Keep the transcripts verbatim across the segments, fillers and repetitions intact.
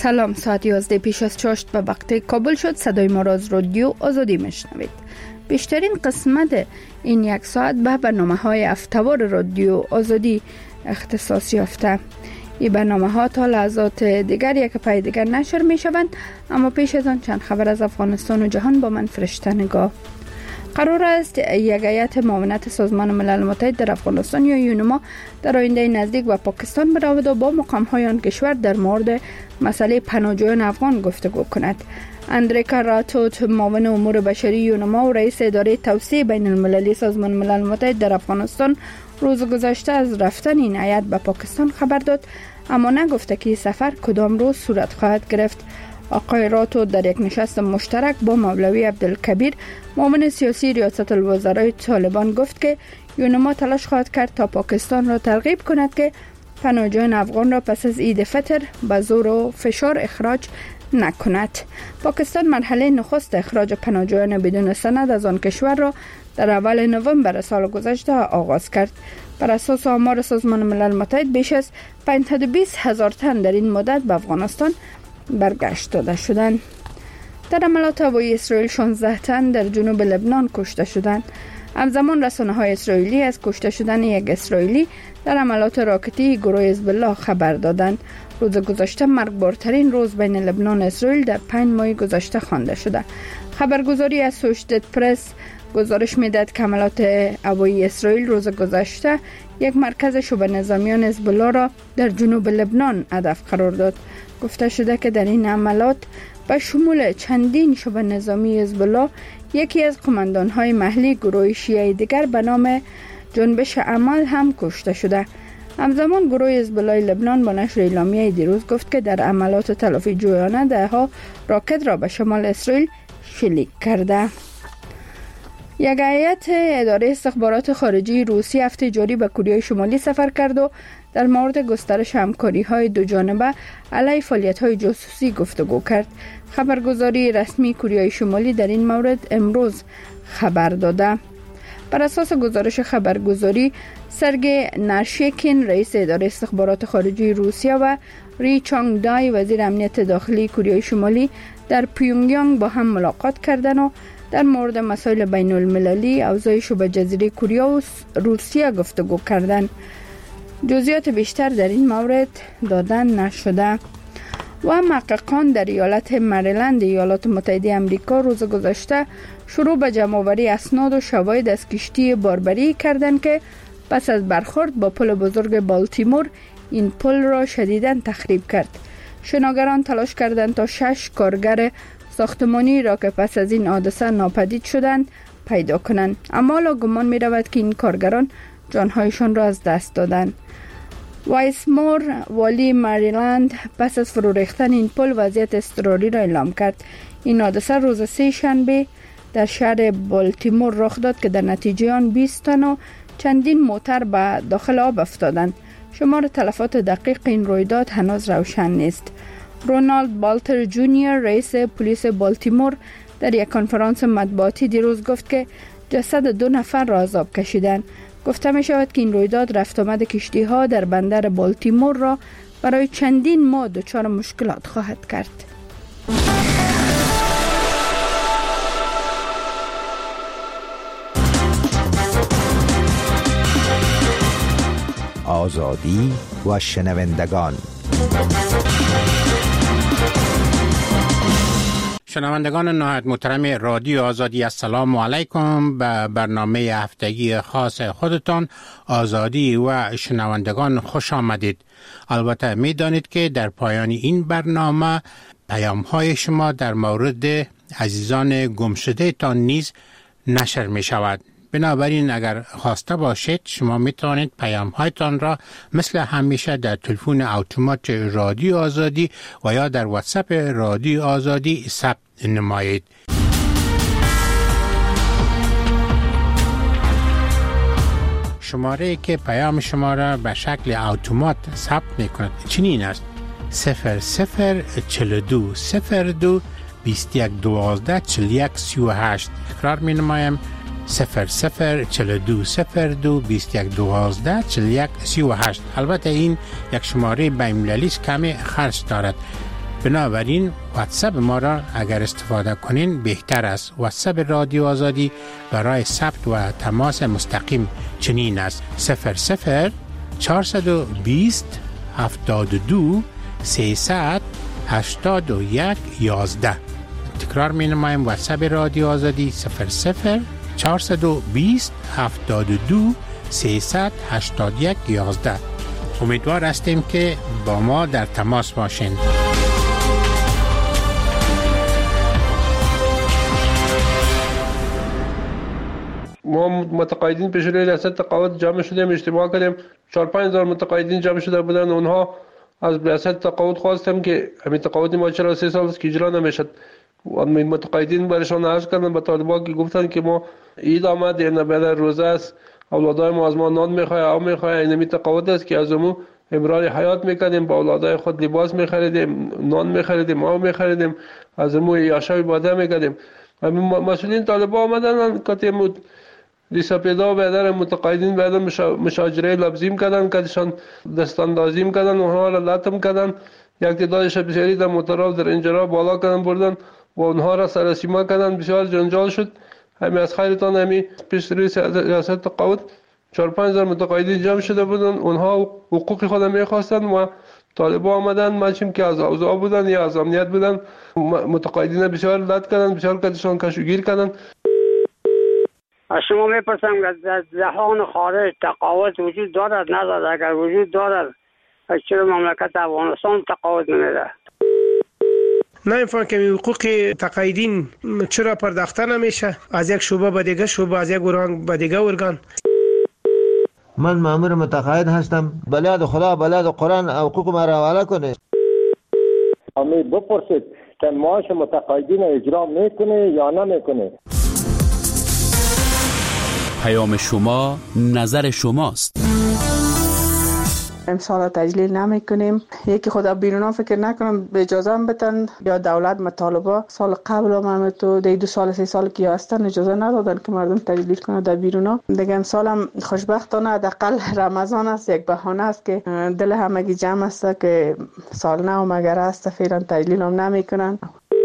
سلام، ساعت یازده پیش از چاشت به وقت کابل شد. صدای ما را از رادیو آزادی میشنوید. بیشترین قسمت این یک ساعت به برنامه های هفته‌وار رادیو آزادی اختصاص یافته. این برنامه ها تا لحظات دیگر یک پای دیگر نشر می شوند، اما پیش از آن چند خبر از افغانستان و جهان با من فرشته نگاه. قرار است یک هیئت معاونت سازمان ملل متحد در افغانستان یا یونما در آینده نزدیک و پاکستان برود و با مقام های آن کشور در مورد مسئله پناهجویان افغان گفتگو کند. اندریکا راتوت، معاون امور بشری یونما و رئیس اداره توسعه بین المللی سازمان ملل متحد در افغانستان، روز گذشته از رفتن این هیئت به پاکستان خبر داد، اما نگفته که سفر کدام روز صورت خواهد گرفت. آقای راتو در یک نشست مشترک با مولوی عبدالکبیر، معاون سیاسی ریاست الوزرای طالبان، گفت که یونما تلاش خواهد کرد تا پاکستان را ترغیب کند که پناهجویان افغان را پس از عید فطر به زور و فشار اخراج نکند. پاکستان مرحله نخست اخراج پناهجویان بدون سند از آن کشور را در اول نوامبر سال گذشته آغاز کرد. بر اساس آمار سازمان ملل متحد بیش از پانصد و بیست هزار تن در این مدت به افغانستان برگشت داده شدند. در حملات هوایی اسرائیل شانزده تن در جنوب لبنان کشته شدند. همزمان رسانه‌های اسرائیلی از کشته شدن یک اسرائیلی در حملات راکتی گروه حزب الله خبر دادند. روز گذشته مرگبارترین روز بین لبنان و اسرائیل در پنج ماه گذشته خوانده شده. خبرگزاری اسوشیتد پرس گزارش می‌دهد که حملات هوایی اسرائیل روز گذشته یک مرکز شبه نظامیان حزب الله را در جنوب لبنان هدف قرار داد. گفته شده که در این حملات به شمول چندین شبه نظامی حزب الله، یکی از قماندان‌های محلی گروه شیعه دیگر به نام جنبش عمل هم کشته شده. همزمان گروه حزب الله لبنان با نشر اعلامیه دیروز گفت که در عملات تلافی جویانه ده‌ها راکت را به شمال اسرائیل شلیک کرده. یک هیئت اداره استخبارات خارجی روسی هفته جاری به کره شمالی سفر کرد و در مورد گسترش همکاری‌های دو جانبه علیه فعالیت‌های جاسوسی گفتگو کرد. خبرگزاری رسمی کره شمالی در این مورد امروز خبر داده. بر اساس گزارش خبرگزاری، سرگئی نرشیکین، رئیس اداره استخبارات خارجی روسیه، و ری چانگ دای، وزیر امنیت داخلی کره شمالی، در پیونگیانگ با هم ملاقات کردند و در مورد مسائل بین المللی، اوضاع شبه جزیره کره و روسیه گفتگو کردند. جزئیات بیشتر در این مورد دادن نشده. و محققان در ایالت مریلند ایالات متحده آمریکا روز گذشته شروع به جمع‌آوری اسناد و شواهد از کشتی باربری کردند که پس از برخورد با پل بزرگ بالتیمور این پل را شدیداً تخریب کرد. شناگران تلاش کردند تا شش کارگر ساختمانی را که پس از این حادثه ناپدید شدند پیدا کنند، اما حالا گمان می رود که این کارگران جانهایشان را از دست دادند. وایسمور، والی مریلند، پس از فرو ریختن این پل وضعیت اضطراری را اعلام کرد. این حادثه روز سه شنبه در شهر بالتیمور رخ داد که در نتیجه آن بیست تن و چندین موتر به داخل آب افتادند. شمار تلفات دقیق این رویداد هنوز روشن نیست. رونالد بالتر جونیور، رئیس پلیس بالتیمور، در یک کنفرانس مطبوعاتی دیروز گفت که جسد دو نفر را از آب کشیدند. گفته می شود که این رویداد رفت آمد کشتی ها در بندر بالتیمور را برای چندین ماه دچار مشکلات خواهد کرد. آزادی و شنوندگان. شنوندگان نهایت محترم رادیو آزادی، السلام علیکم. به برنامه هفتگی خاص خودتان آزادی و شنوندگان خوش آمدید. البته می دانید که در پایان این برنامه پیام های شما در مورد عزیزان گمشده تان نیز نشر می شود. بنابراین اگر خواسته باشید شما می توانید پیام هایتان را مثل همیشه در تلفن اتومات رادیو آزادی و یا در واتساپ رادیو آزادی ثبت نمایید. شماره که پیام شما را به شکل اتومات ثبت می کند چنین است: صفر صفر چهل و دو صفر دو بیست و یک دوازده چهل و یک سی و هشت. اقرار می نمایم: صفر صفر چهل و دو صفر دو بیست و یک دوازده چهل و یک سی و هشت. البته این یک شماره بین‌المللی است، کمی خرج دارد. بنابراین واتساپ ما را اگر استفاده کنین بهتر است. واتساپ رادیو آزادی برای ثبت و تماس مستقیم چنین است: صفر صفر چهارصد و بیست هفتاد و دو سیصد هشتاد و یک یازده. تکرار می نمایم: واتساپ رادیو آزادی صفر صفر چهارصد و بیست هفتاد و دو سیصد هشتاد و یک یازده. امیدوار هستیم که با ما در تماس باشین. ما متقاعدین پیش روی ریاست تقاعد جمع شدیم، اجتماع کردیم. چهار پنج هزار متقاعدین جمع شده بودن. اونها از ریاست تقاعد خواستم که همین تقاعد ما چرا سه سال است که اجرا نمیشد. همین متقاعدین برشان عرض کردن به طالبان که گفتن که ما عید آمد، این بعد روزه است، اولادای ما از ما نان میخواه، آب میخواه. این تقاعد است که از امو امرار حیات میکردیم، با اولادای خود لباس میخریدیم، نان میخریدیم، آب میخریدیم، از امو یاشای باده میکردیم. همین مسئولین طالبان آمدن که دیسا پیدا بیادر متقاعدین بیادر مشاجره لبزیم کردن، کدشان دستاندازیم کردن، اونها را لطم کردن. یک تعدادش بسیاری در مطرف در انجرا بالا کردن بردن و اونها را سرسیما کردن. بسیار جنجال شد. همین از خیرتان همین پیش روی ریاست تقاعد چهار پنج هزار متقاعدین جمع شده بودن. اونها حقوق خود میخواستن و طالبان آمدن، ماشیم که از اوضاع بودن یا از امنیت بودن، متقاعدین بسیار لط کردن، بسیار کدشان کشوگیر کردن. از شما میپرسم که در جهان خارج تقاعد وجود دارد ندارد؟ اگر وجود دارد چرا مملکت افغانستان تقاعد نمیده؟ نمیفهم که حقوق تقاعدین چرا پرداخته نمیشه از یک شعبه به دیگه شعبه، از یک ارگان به دیگه ارگان؟ من مأمور متقاعد هستم، بلاد خدا بلاد قرآن حقوق ما را حواله کنه. امید بپرسید که معاش متقاعدین اجرا میکنه یا نمیکنه. پیام شما نظر شماست. امسال تجلیل نمی کنیم. یکی خدا بیرونا فکر نکنم به اجازه هم بتن یا دولت مطالبه سال قبل هم تو دی دو سال سه سال که هستن اجازه ندادن که مردم تجلیل کنه در بیرونا. دیگه امسال هم خوشبختانه حداقل رمضان است، یک بهانه است که دل همگی جمع است که سال نو مگر است فعلا تجلیل هم نمی کنن.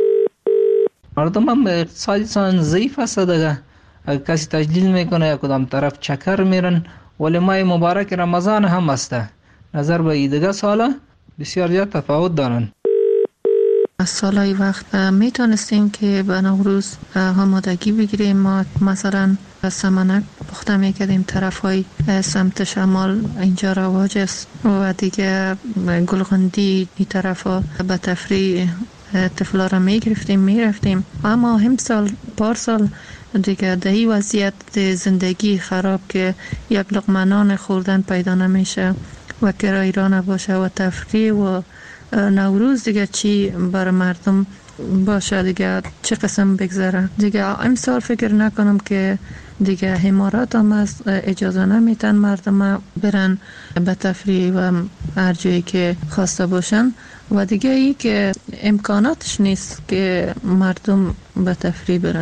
مردم هم اقتصادشان ضعیف است دیگه. اگر کسی تجلیل میکنه یا کدام طرف چکر میرن، ولی ماه مبارک رمضان هم است. نظر به دیگه سالا بسیار زیاد تفاوت دارن. از سالهای وقت میتونستیم که به نوروز آمادگی بگیریم. ما مثلا سمنک پخته میکردیم، طرف های سمت شمال اینجا رواج است و دیگه گلغندی این طرف ها به تفریح طفلا را میگرفتیم میرفتیم. اما هم سال پار سال دیگه دهی وضعیت زندگی خراب که یک لقمه نان خوردن پیدا نمیشه و کرایی را نباشه و تفریح و نوروز دیگه چی بر مردم باشه دیگه چه قسم بگذره دیگه. امسال فکر نکنم که دیگه حمارات هم از اجازه نمیتن مردم برن به تفریح و هر جایی که خواسته باشن و دیگه ای که امکاناتش نیست که مردم به تفریح برن.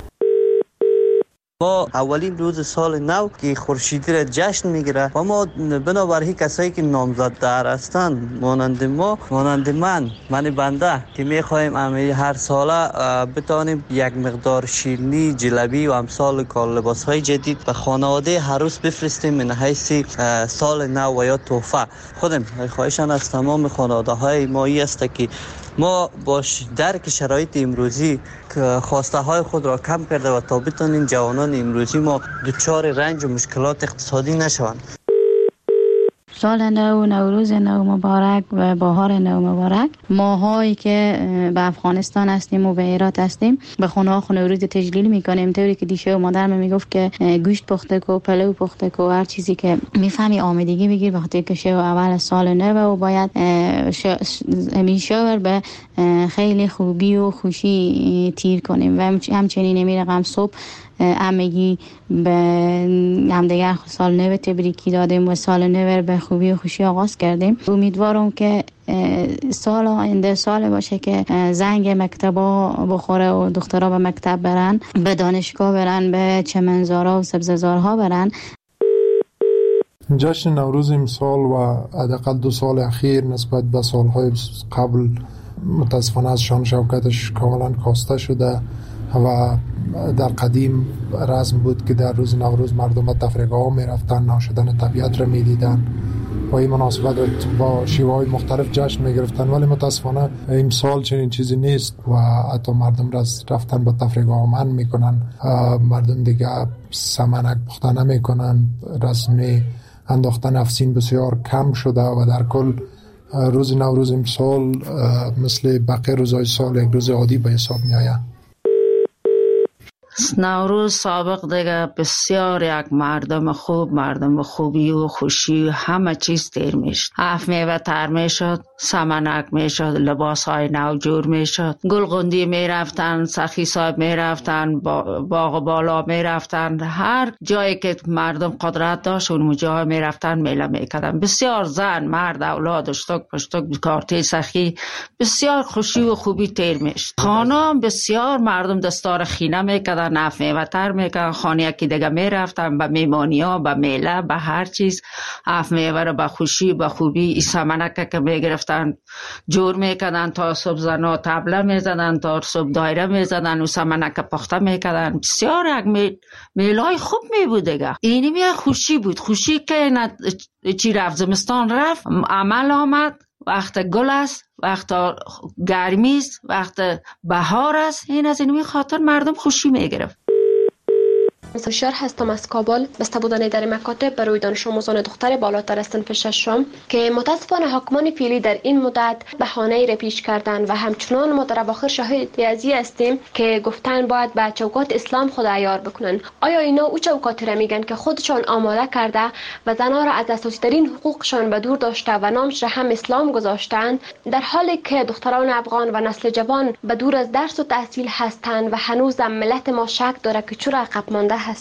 ما اولین روز سال نو که خورشیدی را جشن میگیره و ما بنابراین کسایی که نامزدتر هستند مانند ما مانند من من بنده که میخوایم امی هر ساله بتانیم یک مقدار شیرینی، جلبی و امثال کال لباس های جدید به خانواده هر روز بفرستیم من حیث سال نو و یا تحفه. خودم خواهشان از تمام خانواده های ما ای است که ما باش درک شرایط امروزی خواسته های خود را کم کرده و تا بتانیم جوانان امروزی ما دچار رنج و مشکلات اقتصادی نشوند. سال نو، نوروز نو مبارک و بهار نو مبارک. ماهایی که به افغانستان هستیم و به هرات هستیم به خونه ها نوروز تجلیل میکنیم. طوری که دیشه و مادرم میگفت که گوشت پخته کو، پلو پخته کو، هر چیزی که میفهمی آمادگی بگیر وقتی که شو اول سال نو و باید همیشه به خیلی خوبی و خوشی تیر کنیم و همچنین نمی رقم صبح همگی به همدیگر سال نو تبریکی دادیم و سال نو به خوبی و خوشی آغاز کردیم. امیدوارم که سال آینده سال باشه که زنگ مکتبا بخوره و دخترها به مکتب برن، به دانشگاه برن، به چمنزارها و سبززارها برن. جشن نوروز امسال و حداقل دو سال اخیر نسبت به سالهای قبل متاسفانه از شان شوکتش کاملا کاسته شده و در قدیم رسم بود که در روز نوروز مردم به تفریحگاه ها می رفتن، ناشدن طبیعت را می دیدن و این مناسبت با شیوه های مختلف جشن می گرفتن، ولی متاسفانه امسال چنین چیزی نیست و حتی مردم رفتن به تفریحگاه ها منع می کنن. مردم دیگه سمنک پخته نمی کنن، رسم انداختن افسین بسیار کم شده و در کل روز نوروز امسال مثل بقیه روزهای سال یک روز عادی به حساب می آید. نوروز سابق دیگه بسیار یک مردم خوب، مردم خوبی و خوشی و همه چیز تیر میشد. اف میوه تر میشد، سمنک میشد، لباس های نو جور میشد، گلغندی میرفتن، سخی صاحب میرفتن، باغ بالا میرفتن، هر جایی که مردم قدرت داشت اون جای میرفتن میله میکردن. بسیار زن، مرد، اولاد، اشتک پشتک، کارتی سخی، بسیار خوشی و خوبی تیر میشد. خانم بسیار مردم دستار خینه میکردن، نف میوه تر میکردن، خانه یکی دیگه میرفتن به میمانی ها، به میله، به هر چیز. اف میوه رو به خوشی به خوبی ای سمنک که میگرفتن جور میکردن، تا صبح زنا طبله میزدن، تا صبح دایره میزدن و سمنک پخته میکردن. بسیار یک میل میلای خوب میبود دیگه. اینی می خوشی بود، خوشی که چی رفت زمستان رفت، عمل آمد، وقت گل است، وقت گرمی است، وقت بهار است. این از این خاطر مردم خوشی میگرفت. هوشیار هستم از کابل. بسته بودن در مکاتب برای دانش آموزان دختر بالاتر از صنف ششم که متاسفانه حکمان فعلی در این مدت بهانه‌ای را پیش کردن و همچنان ما در اواخر شاهد ازی هستیم که گفتن باید به چوکات اسلام خود عیار بکنن. آیا اینا او چوکاتی را میگن که خودشان آماده کرده و زنها را از اساسی ترین حقوقشان به دور داشته و نامش را هم اسلام گذاشتن، در حالی که دختران افغان و نسل جوان به دور از درس و تحصیل هستند و هنوز ملت ما شک داره که چرا عقب مانده هست.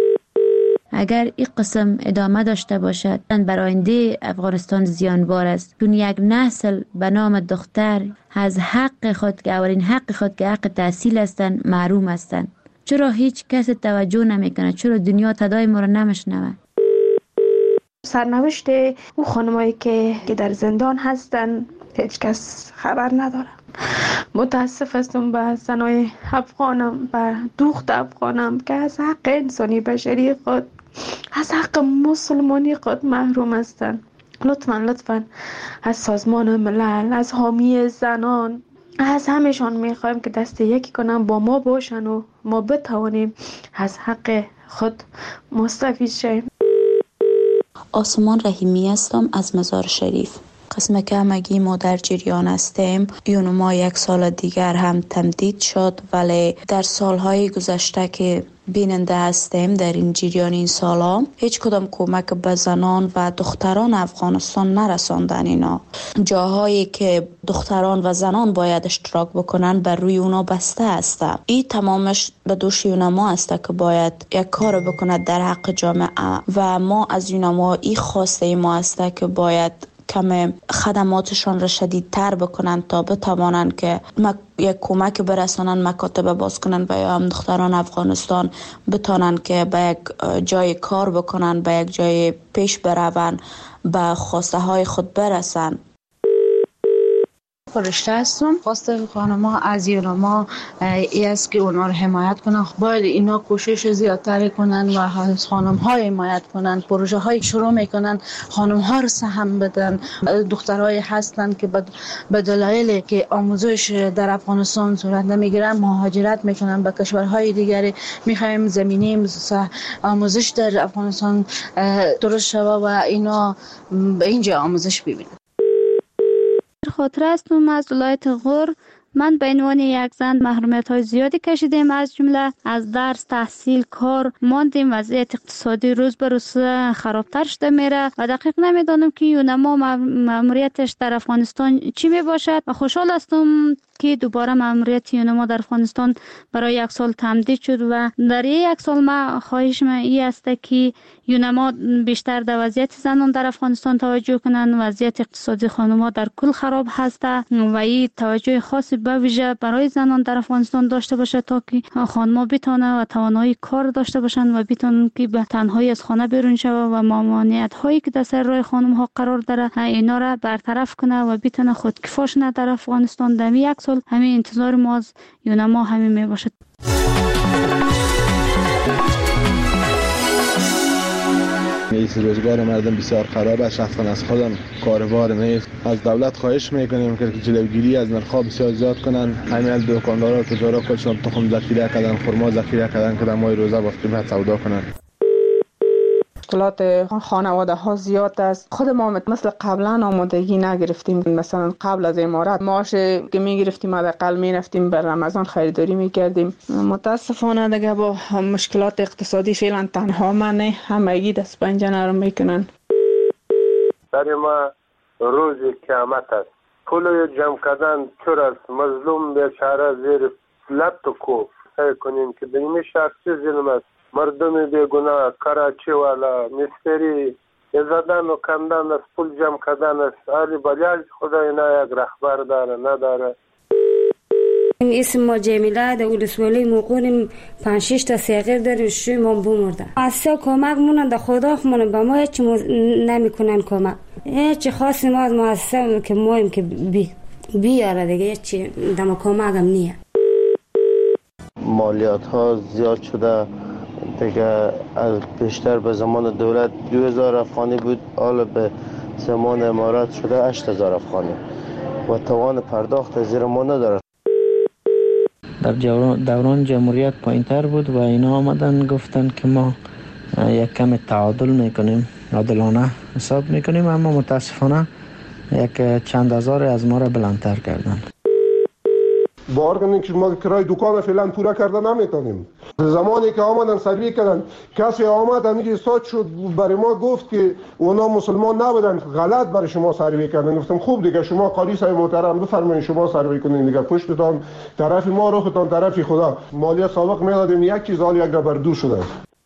اگر این قسم ادامه داشته باشد برای آینده افغانستان زیانبار است، چون یک نسل به نام دختر از حق خود که اولین حق خود که حق تحصیل هستند محروم هستند. چرا هیچ کس توجه نمیکنه؟ چرا دنیا صدای ما را نمیشنوه؟ سرنوشت او خانمایی که که در زندان هستن هیچ کس خبر نداره. متاسف هستم به زنای افغانم، به دختر افغانم که از حق انسانی بشری خود، از حق مسلمانی خود محروم هستند. لطفاً لطفاً از سازمان ملل، از حامی زنان، از همشان میخوایم که دست یکی کنن با ما باشن و ما بتوانیم از حق خود مستفید شیم. آسمان رحیمی هستم از مزار شریف. قسم که همگی ما در جریان هستیم. یون ما یک سال دیگر هم تمدید شد، ولی در سالهای گذشته که بیننده هستیم در این جریان این سالا هیچ کدام کمک به زنان و دختران افغانستان نرساندن. اینا جاهایی که دختران و زنان باید اشتراک بکنن بر روی اونا بسته است. این تمامش به دوش یونما است که باید یک کار بکند در حق جامعه و ما از یونما این خواسته ما است که باید کم خدماتشان را شدیدتر بکنن تا بتوانند که یک کمک برسانن، مکاتب باز کنن و یا هم دختران افغانستان بتانن که به یک جای کار بکنن، به یک جای پیش برون، به خواسته های خود برسن. فرشته هستم. خواسته خانم‌ها از یونما ای است که اونا رو حمایت کنن. باید اینا کوشش زیادتر کنن و از خانم‌ها حمایت کنن. پروژه های شروع میکنن، خانم‌ها رو سهم بدن. دخترای هستن که به دلایلی که آموزش در افغانستان صورت نمیگیرن مهاجرت میکنن به کشورهای دیگری. میخوایم زمینه آموزش در افغانستان درست شود و اینا به اینجا آموزش ببینن. خاطر هستم از ولایت غور. من به عنوان یک زن محرومیت های زیادی کشیدیم، از جمله از درس، تحصیل، کار ماندیم. وضعیت اقتصادی روز به روز خرابتر شده میره و دقیق نمیدانم که یونما ماموریتش در افغانستان چی می باشد و خوشحال هستم که دوباره ماموریت یونما در افغانستان برای یک سال تمدید شد و در یک سال ما خواهش من این است که یونما بیشتر در وضعیت زنان در افغانستان توجه کنند. وضعیت اقتصادی خانم‌ها در کل خراب هست و این توجه خاصی به ویژه برای زنان در افغانستان داشته باشه تا که خانم‌ها بتوانند و توانایی کار داشته باشند و بتوانند که به تنهایی از خانه بیرون شوند و ممانعت هایی که در سر راه خانم‌ها قرار داره اینا را برطرف کنه و بتونه خودکفا شونه در افغانستان. در یک سال همین انتظار ما از یونما همین می باشد. نیست، روزگار مردم بسیار خراب است. شخصا از خودم کاروبار نیست. از دولت خواهش میکنیم که جلوگیری از نرخ‌ها بسیار زیاد کنن. همین دکاندارا و تجارا خودشون تخم ذخیره کردن، خرما ذخیره کردن که در ماه روزه با قیمت سودا کنن. مشکلات خانواده ها زیاد است. خود ما مثل قبلا آمادگی نگرفتیم. مثلا قبل از امارات معاش که میگرفتیم حداقل میرفتیم بر رمضان خریداری میکردیم. متاسفانه دیگه با مشکلات اقتصادی فعلا تنها من نه، همگی دست پنجه نرم میکنن. برای ما روز قیامت است. پول جمع کردن چور است. مظلوم بیچاره زیر لب تو کو سعی کنیم که به این شخصی ظلم است. مردم بیگناه کراچی والا مستری زدن و کندن از پول جمع کردن است. علی بلیاج خدا اینا یک رهبر داره نداره. اسم ما جمیله در ولسوالی موقعیم پنج شش تا صغیر داریم، شوی ما بمرده. اصلا کمک مونن در خدا خمونن به ما هیچ نمیکنن کمک. هیچ خاصی ما از مؤسسه که مایم که بی بیاره دیگه هیچ دم کمک هم نیه. مالیات ها زیاد شده دیگه. از بیشتر به زمان دولت دو هزار افغانی بود، حالا به زمان امارات شده هشت هزار افغانی و توان پرداخت زیر ما نداره. در دوران جمهوریت پایین‌تر بود و اینا آمدن گفتن که ما یک کم تعادل میکنیم، عادلانه حساب میکنیم، اما متاسفانه یک چند هزار از ما را بلندتر کردن. باور کنید که ما کرای دکان فعلا پورا کرده نمیتونیم. زمانی که آمدن سروی کردن کسی آمد همیشه استاد شد برای ما گفت که اونا مسلمان نبودن، غلط برای شما سروی کردن. گفتم خوب دیگه شما قاضی صاحب محترم بفرمایید شما سروی کنین دیگه، پشتتان طرف ما روختان طرف خدا. مالیه سابق میدادیم یک چیز حال یک بر دو شده.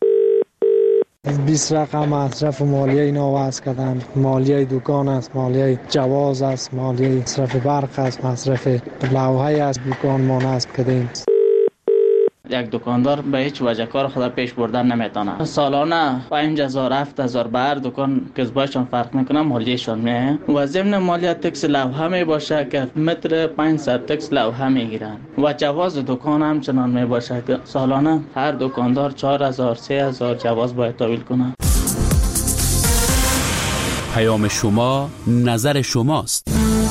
بیست رقم مصرف مالیه اینا وضع کردن. مالیه دکان است، مالیه جواز است، مالیه مصرف برق است، مصرف لوحه است، دکان ما نصب کردیم. یک دکاندار به هیچ وجه کار خود پیش بردن نمیتونه. سالانه پنج هزار هفت هزار به هر دکان کسبایشان فرق میکنه، مالیهشان میه و ضمن مالیه تکس لوحه می باشه که متر پانصد تکس لوحه میگیرن و جواز دکان همچنان می باشه که سالانه هر دکاندار چهار هزار سه هزار جواز باید تحویل کنه. پیام شما نظر شماست.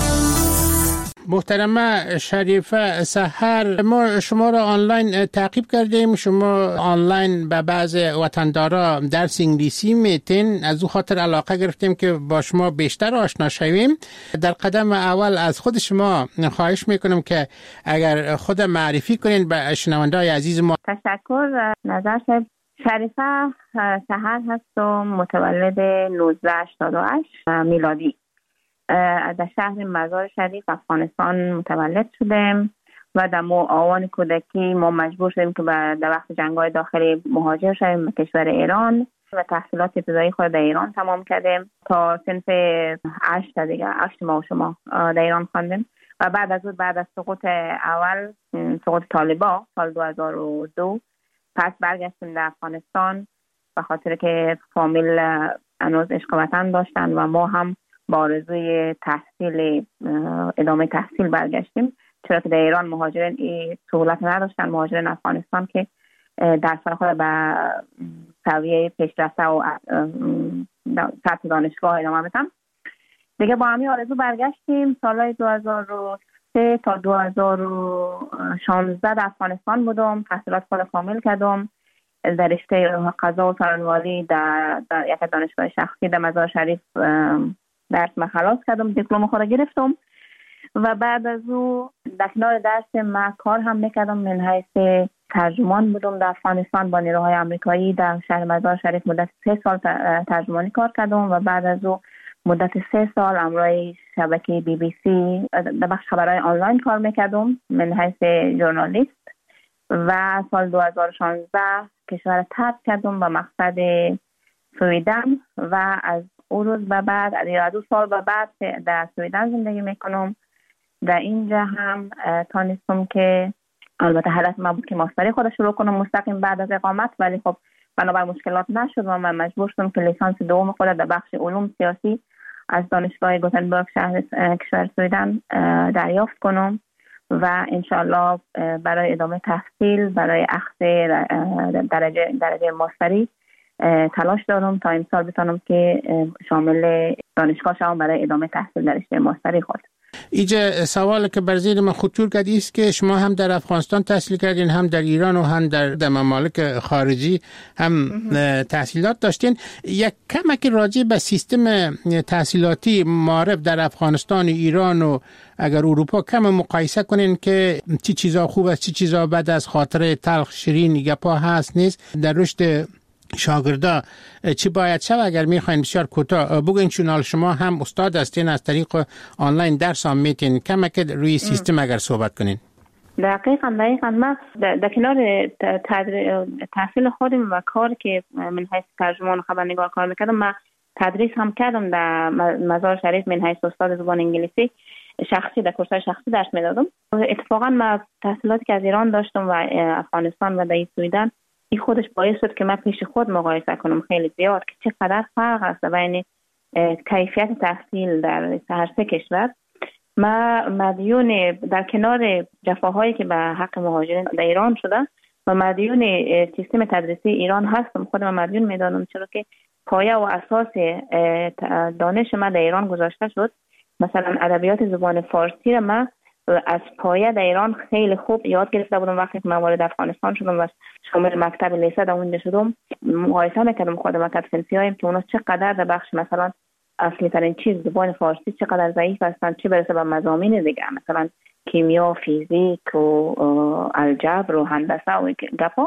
محترمه شریفه سحر، ما شما را آنلاین تعقیب کردیم. شما آنلاین به بعض وطندارا درس انگلیسی میتین، از او خاطر علاقه گرفتیم که با شما بیشتر آشنا شویم. در قدم اول از خود شما خواهش میکنم که اگر خود معرفی کنین به شنونده‌های عزیز ما. تشکر. نظر شریفه سحر هستم، متولد نوزده هشتاد و هشت میلادی. در شهر مزار شریف افغانستان متولد شدم و در آوان کودکی ما مجبور شدیم که در وقت جنگ‌های داخلی مهاجر شدیم به کشور ایران و تحصیلات ابتدایی خود در ایران تمام کردیم تا صنف هشت دیگه هشت ما و شما در ایران خواندیم و بعد از اون بعد از سقوط اول سقوط طالبا سال دو هزار و دو پس برگشتیم در افغانستان به خاطر که فامیل هنوز عشق وطن داشتن و ما هم با آرزوی تحصیل ادامه تحصیل برگشتیم، چرا که در ایران مهاجرین این سهولت نداشتن. مهاجرین افغانستان که درس خود به سویه پیشرفته و سطح دانشگاه ادامه بدن دیگه. با همین آرزو برگشتیم. سالهای دو هزار و سه تا دو هزار و شانزده در افغانستان بودم، تحصیلات خود کامل کردم در رشته قضا و سرانوالی در, در یک دانشگاه شخصی در مزار شریف درس ما خلاص کردم، دیپلم خود گرفتم و بعد از او در کنار درس ما کار هم میکردم. من حیث ترجمان بودم در افغانستان با نیروهای آمریکایی در شهر مزار شریف مدت سه سال ترجمانی کار کردم و بعد از او مدت سه سال امروز شبکه بی بی سی در بخش خبرهای آنلاین کار میکردم من حیث ژورنالیست و سال دو هزار و شانزده کشور ترک کردم به مقصد سویدن و از اون روز به بعد از دو سال به بعد در سویدن زندگی میکنم. در اینجا هم تانستم که البته حالت ما بود که ماستری خود شروع کنم مستقیم بعد از اقامت، ولی خب بنابر مشکلات نشد و من مجبور شدم که لیسانس دوم خود در بخش علوم سیاسی از دانشگاه گوتنبرگ شهر کشور سویدن دریافت کنم و انشالله برای ادامه تحصیل برای اخذ درجه درجه ماستری تلاش دارم تا امسال بتونم که شامل دانشگاه شوم برای ادامه تحصیل در رشته ماستری خود. اینجا سوال که بر ذهن من خطور کرد است که شما هم در افغانستان تحصیل کردین، هم در ایران و هم در, در ممالک خارجی هم تحصیلات داشتین. یک کمک راجع به سیستم تحصیلاتی معارف در افغانستان و ایران و اگر اروپا کم مقایسه کنین که چی چیزا خوب است چی چیزا بد از خاطر تلخ شیرین گپا هست نیست در رشد شاگردا چی باید شد اگر میخواین بسیار کوتاه بگین، چون شما هم استاد هستین از طریق آنلاین درس هم میتین کمک روی سیستم اگر صحبت کنین. دقیقاً دقیقاً ما در کنار تحصیل خودم و کار که من حیث ترجمان خبرنگار کار میکردم ما تدریس هم کردم در مزار شریف من حیث استاد زبان انگلیسی شخصی در کورس‌های شخصی درس میدادم. اتفاقاً ما تحصیلاتی که از ایران داشتم و افغانستان و در سویدن این خودش باعث شد که من پیش خود مقایسه کنم خیلی زیاد که چقدر فرق است بین کیفیت تحصیل در هر سه کشور. ما مدیون در کنار جفاهایی که به حق مهاجرین در ایران شده و مدیون سیستم تدریسی ایران هستم، خودم مدیون میدانم، چرا که پایه و اساس دانش ما در ایران گذاشته شد. مثلا ادبیات زبان فارسی را ما از پایه در ایران خیلی خوب یاد گرفته بودم. وقتی که من وارد افغانستان شدم و شامل مکتب لیسه در اونجا شدم مقایسه میکردم خودم و کدفنسی هایم که اونا چقدر در بخش مثلا اصلی ترین چیز زبان فارسی چقدر ضعیف هستند، چه برسه به مضامین دیگه مثلا کیمیا، فیزیک و الجبر و هندسه و گپا.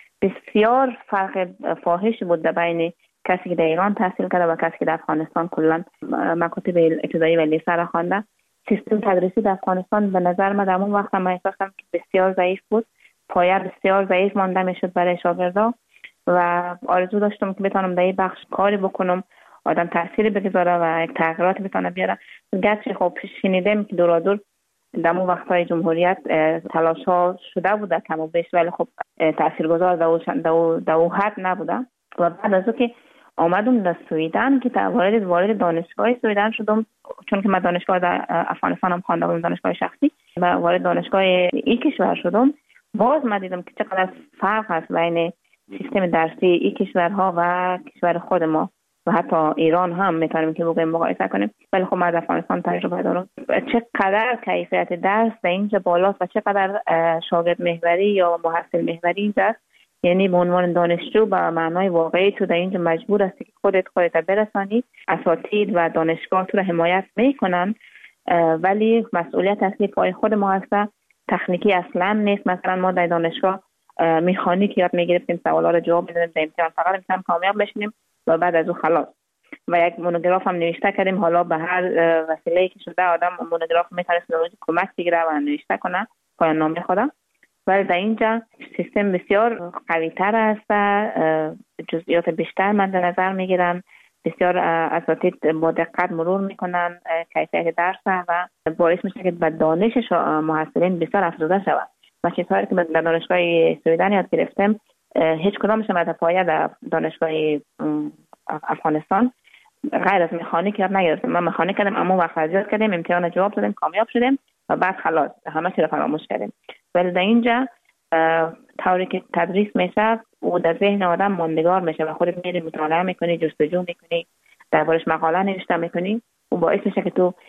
بسیار فرق فاحش بود در بین کسی که در ایران تحصیل کرده و کسی که در افغانستان کلا مکاتب ابتدایی و لیسه را خوانده. سیستم تدریسی در افغانستان به نظر من در اون وقت من احساس کردم که بسیار ضعیف بود، پایه بسیار ضعیف مانده میشد برای شاگردا و آرزو داشتم که بتونم در این بخش کاری بکنم، آدم تأثیری بگذاره و یک تغییرات بتونه بیاره. گرچه خب شنیدم که دورا دور در اون وقت‌های جمهوریت تلاش ها شده بوده کم و بیش، ولی خب تاثیرگذار در اون حد نبوده. و بعد از اون که آمدم در سویدن که وارد وارد دانشگاه سویدن شدم، چون که من دانشگاه در افغانستان هم خوانده بودم، دانشگاه شخصی، و وارد دانشگاه این کشور شدم، باز من دیدم که چقدر فرق هست بین سیستم درسی این کشورها و کشور خود ما و حتی ایران هم میتونیم که بگویم مقایسه کنیم. ولی خب من در افغانستان تجربه دارم چقدر کیفیت درس در اینجا بالاست و چقدر شاگرد محوری یا محصل محوری اینجا است. یعنی به عنوان دانشجو به معنای واقعی تو در اینجا مجبور هستی که خودت خودت برسانی، اساتید و دانشگاه تو رو حمایت میکنن، ولی مسئولیت اصلی پای خود ما هست. تکنیکی اصلا نیست. مثلا ما در دانشگاه مکانیک یاد میگرفتیم، سوالا رو جواب میدادیم، در امتحان فقط امتحان کامیاب بشیم و بعد از اون خلاص. و یک مونوگراف هم نوشته کردیم، حالا به هر وسیله‌ای که شده آدم مونوگراف میتونه کمک بگیره و نوشته کنه پایان نامه خودم. ولی در اینجا سیستم بسیار قوی تر است، جزئیات بیشتر من در نظر میگیرن، بسیار اساتید با دقت مرور میکنن کیفیت درس و باعث میشه که به دانش محصلین بسیار افزوده شود. و چیزهایی که در دانشگاه سویدن یاد گرفتم هیچ کدامش در پایه در دانشگاه افغانستان غیر از مکانیک یاد نگرفتم. من مکانیک کردم اما وقت یاد کردیم، امتحان جواب دادیم، کامیاب شدیم و بعد خلاص همه چی رو فراموش کردیم. ولی در اینجا طوری که تدریس میشه و در ذهن آدم ماندگار میشه و خودت میری مطالعه میکنی، جستجو میکنی، دربارش مقاله نوشته میکنی و باعث میشه که تو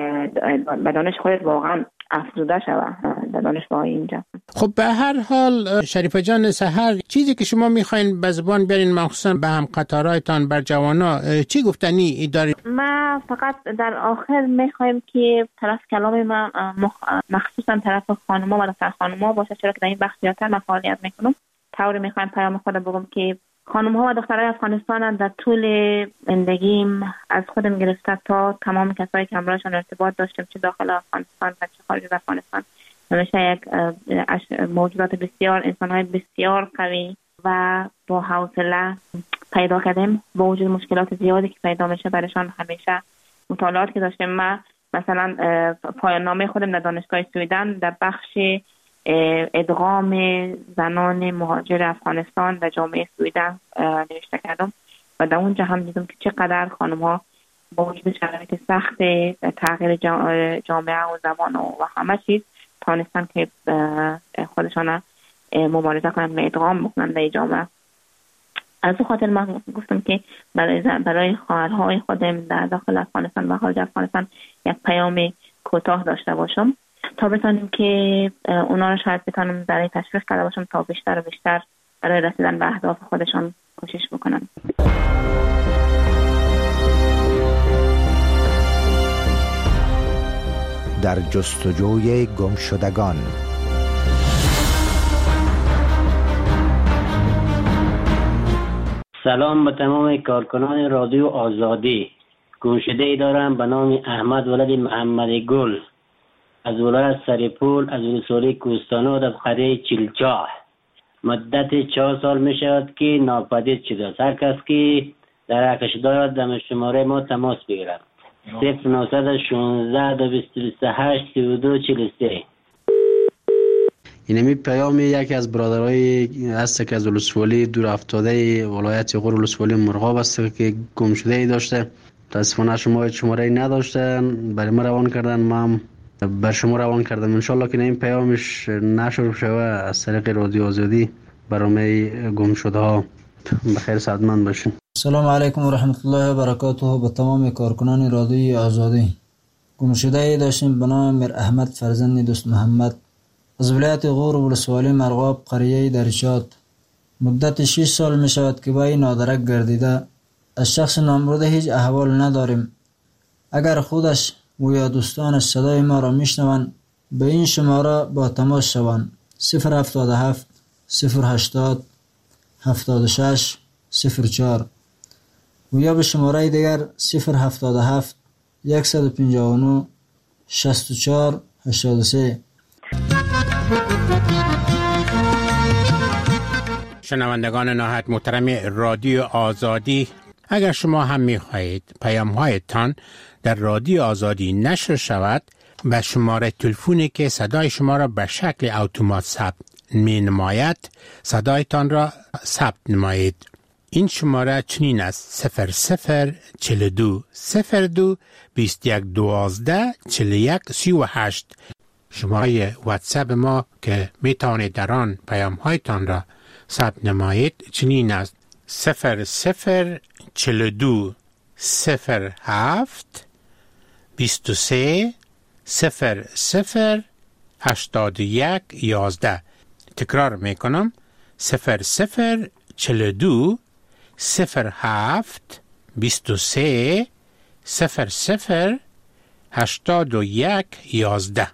به دانش خودت واقعا افزوده شود در دانشگاه اینجا. خب به هر حال شریفه جان سحر، چیزی که شما میخواین به زبان بیارین مخصوصا به هم قطارایتان بر جوانا چی گفتنی دارید؟ ما فقط در آخر میخوایم که طرف کلام ما مخصوصا طرف خانوما و دختر خانوما باشه، چرا که در این بخش زیادتر من فعالیت میکنم. طوری میخوایم پیام خود بگم که خانم ها و دخترای افغانستان در طول زندگیم از خودم گرفته تا تمام کسایی که همراهشان ارتباط داشتم، چه داخل افغانستان و چه خارج از افغانستان، همیشه یک موجودات بسیار، انسان‌های بسیار قوی و با حوصله پیدا کردیم. با وجود مشکلات زیادی که پیدا میشه برایشان، همیشه مطالعات که داشتم، من مثلا پایان نامه خودم در دانشگاه سویدن در بخش ادغام زنان مهاجر افغانستان در جامعه سویدن نوشته کردم و در اونجا هم دیدم که چقدر خانم ها با وجود شرایط سخت تغییر جامعه و زبان و همه چیز تانستن که خودشان مبارزه کنند و ادغام بکنند در جامعه. از اون خاطر من گفتم که برای برای خواهرهای خودم در داخل افغانستان و خارج افغانستان یک پیام کوتاه داشته باشم تا بتونیم که اونا رو شاید بتونم برای تشویق کرده باشم تا بیشتر و بیشتر برای رسیدن به اهداف خودشان کوشش بکنن. در جستجوی گمشدگان. سلام به تمام کارکنان رادیو آزادی. گمشده ای دارم به نام احمد ولد محمد گل از ولایت سریپول از ولسوالی کوهستانو در قریه چیلچاه. مدت چهار سال می شود که ناپدید شده است. هر کس که در حقش دارد در شماره ما تماس بگیرد. صفر نهصد و شانزده دو بیست و هشت سی و دو چهل و سه. اینمی پیام یکی از برادرای هست که از ولسوالی دور افتاده ولایت غور ولسوالی مرغاب است که گم شده ای داشته. متاسفانه شما شماره ای نداشتن، برای ما روان کردن، ما بر شما روان کردم. ان شاء الله که این پیامش نشر شوه از طریق رادیو آزادی برای گم شده ها. بخیر سعادتمند باشین. سلام علیکم و رحمت الله و برکاته. به تمام کارکنان رادیوی آزادی. گم شده ای داشتیم به نام میر احمد فرزند دوست محمد از ولایت غور ولسوالی مرغاب قریه درشات. مدت شش سال می شود که با این نادرک گردیده. از شخص نامبرده هیچ احوال نداریم. اگر خودش و یا دوستانش صدای ما را میشنوند به این شماره با تماس شوند. صفر هفتاد و هفت صفر هشتاد هفتاد و شش صفر چهار و یا به شماره دیگر صفر هفتاد و هفت صد و پنجاه و نه شصت و چهار هشتاد و سه. شنوندگان نهایت محترم رادیو آزادی، اگر شما هم می‌خواهید پیام‌هایتان در رادیو آزادی نشر شود، به شماره تلفنی که صدای شما را به شکل اتومات ثبت می‌نماید صدایتان را ثبت نمایید. این شماره چنین است: صفر صفر چهل و دو صفر دو بیست و یک دوازده چهل و یک سی و هشت. شماره واتساپ ما که میتوانید در آن پیام‌هایتان را ثبت نمایید چنین است: صفر صفر چهل و دو صفر هفت بیست و سه صفر صفر هشتاد و یک یازده. تکرار میکنم: صفر صفر چهل و دو صفر هفت بیست و سه صفر صفر هشتاد و یک یازده.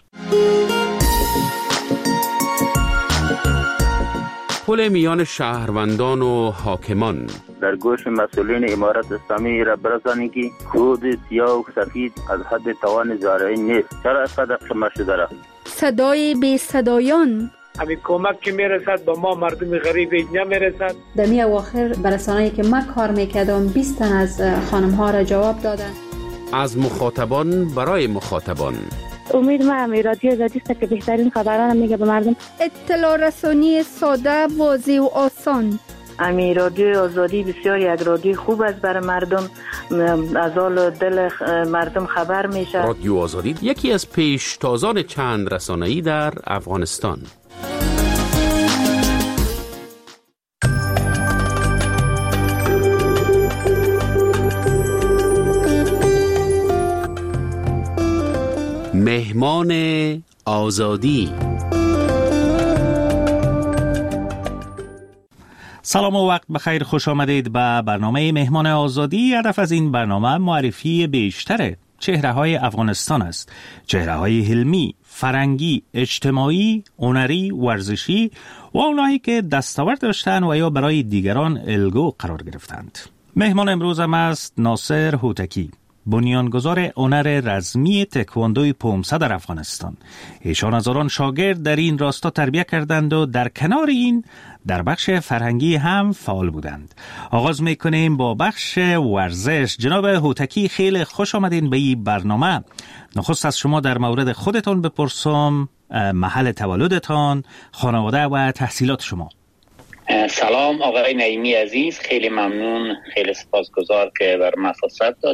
پل میان شهروندان و حاکمان. در گوش مسئولین امارت اسلامی را برسانید که خود سیاه و سفید از حد توان زارعی نیست. چرا اینقدر خمار شده را؟ صدای بی صدایان. همین کمک که میرسد با ما مردم غریب نمیرسد. در می اواخر برسانه‌ای که من کار میکردم بیست تن از خانم ها را جواب دادن. از مخاطبان برای مخاطبان. امید ما هم رادیو آزادی است که بهترین خبران میگه به مردم. اطلاع رسانی ساده، واضح و آسان. امی رادیو آزادی بسیار یک رادیو خوب است برای مردم، از حال دل مردم خبر میشه. رادیو آزادی یکی از پیشتازان چند رسانه‌ای در افغانستان. مهمان آزادی. سلام و وقت بخیر، خوش آمدید به برنامه مهمان آزادی. هدف از این برنامه معرفی بیشتر چهره های افغانستان است. چهره های علمی، فرهنگی، اجتماعی، هنری، ورزشی و اونایی که دستاورد داشتند و یا برای دیگران الگو قرار گرفتند. مهمان امروزم است ناصر هوتکی، بنیانگذار هنر رزمی تکواندوی پومسه در افغانستان. ایشان از آن شاگرد در این راستا تربیت کردند و در کنار این در بخش فرهنگی هم فعال بودند. آغاز میکنیم با بخش ورزش. جناب هوتکی، خیلی خوش آمدین به این برنامه. نخست از شما در مورد خودتان بپرسم، محل تولدتان، خانواده و تحصیلات شما. سلام آقای نعیمی عزیز، خیلی ممنون، خیلی سپاسگزار که بر من فرصت داد.